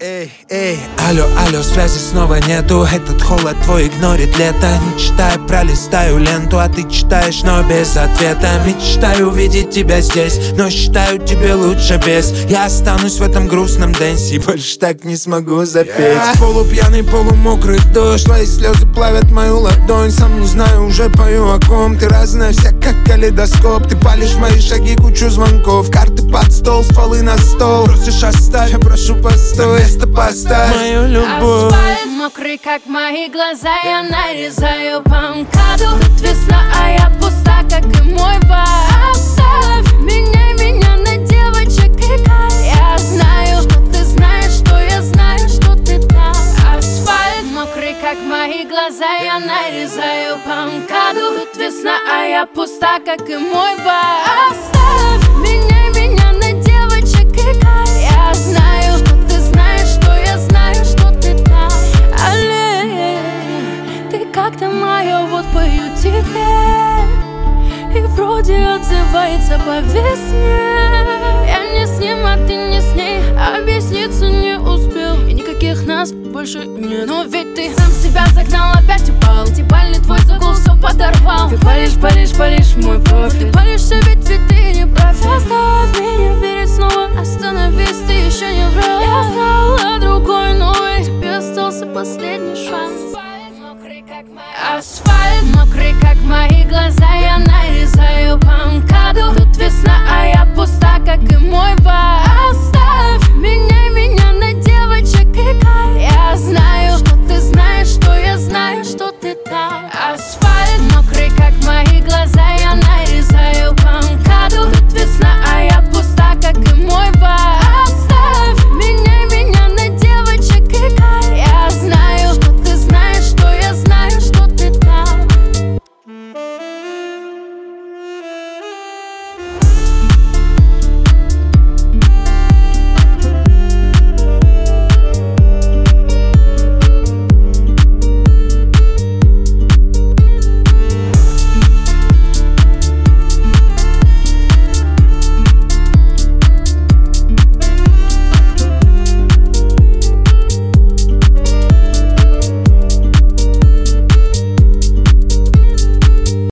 Эй, алло, алло, связи снова нету. Этот холод твой игнорит лето. Не читаю, пролистаю ленту, а ты читаешь, но без ответа. Мечтаю увидеть тебя здесь, но считаю, тебе лучше без. Я останусь в этом грустном дэнсе и больше так не смогу запеть. Полупьяный, полумокрый дождь, твои слезы плавят мою ладонь. Сам не знаю, уже пою о ком. Ты разная вся, как калейдоскоп. Ты палишь мои шаги, кучу звонков. Карты под стол, стволы на стол. Просишь оставь, я прошу постой. Место поставь мою любовь. Асфальт мокрый, как мои глаза. Я нарезаю по МКАДу. Тут весна, а я пуста, как и мой бар. Оставь меня на девочек и кайф. Я знаю, что ты знаешь, что я знаю, что ты там. Асфальт мокрый, как мои глаза. Я нарезаю по МКАДу. Тут весна, а я пуста, как и мой бар. Оставь меня на девочек и кайф. Я знаю, что ты знаешь, что я знаю, что ты там. Алле, ты как-то моя, вот пою тебе. И вроде отзывается по весне. Я не с ним, а ты не с ней. Объясниться не успел, и никаких нас больше нет. Но ведь ты сам себя загнал, опять упал. Дебальный твой загул все подорвал. Ты палишь мой профиль. Ты палишься, ведь ты не прав. Заставь меня верить снова. Остановись, ты еще не врал. Я знала другой, но и тебе остался последний шанс. Асфальт мокрый, как мои